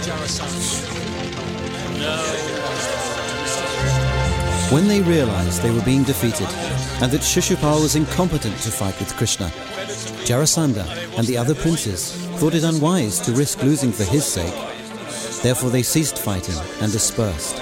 When they realized they were being defeated and that Shishupal was incompetent to fight with Krishna, Jarasandha and the other princes thought it unwise to risk losing for his sake. Therefore they ceased fighting and dispersed.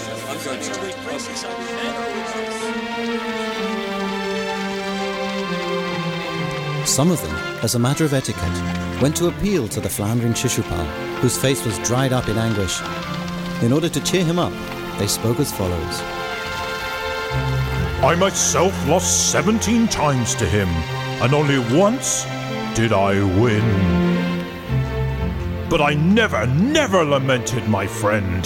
Some of them, as a matter of etiquette, went to appeal to the floundering Shishupal, whose face was dried up in anguish. In order to cheer him up, they spoke as follows. I myself lost 17 times to him, and only once did I win. But I never lamented my friend,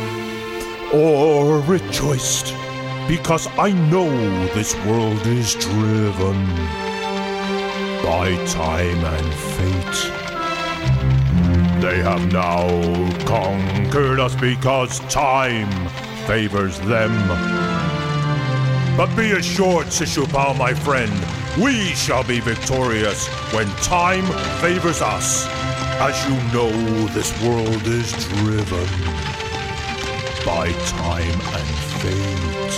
or rejoiced, because I know this world is driven by time and fate. They have now conquered us because time favors them. But be assured, Shishupal, my friend, we shall be victorious when time favors us. As you know, this world is driven by time and fate.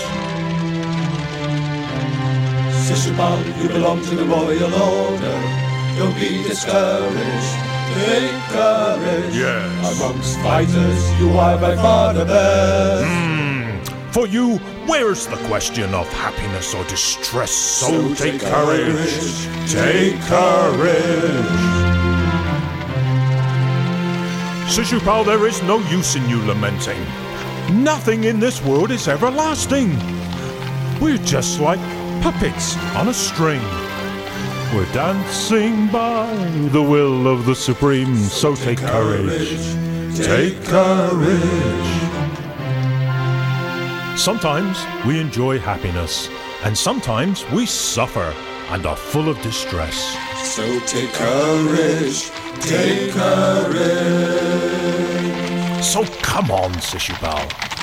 Shishupal, you belong to the royal order. Don't be discouraged, take courage. Yes. Amongst fighters, you are by far the best. For you, where's the question of happiness or distress? So take courage, take courage. Shishupal, there is no use in you lamenting. Nothing in this world is everlasting. We're just like puppets on a string. We're dancing by the will of the Supreme. So take courage, take courage. Sometimes we enjoy happiness, and sometimes we suffer and are full of distress. So take courage, take courage. So come on, Shishupal.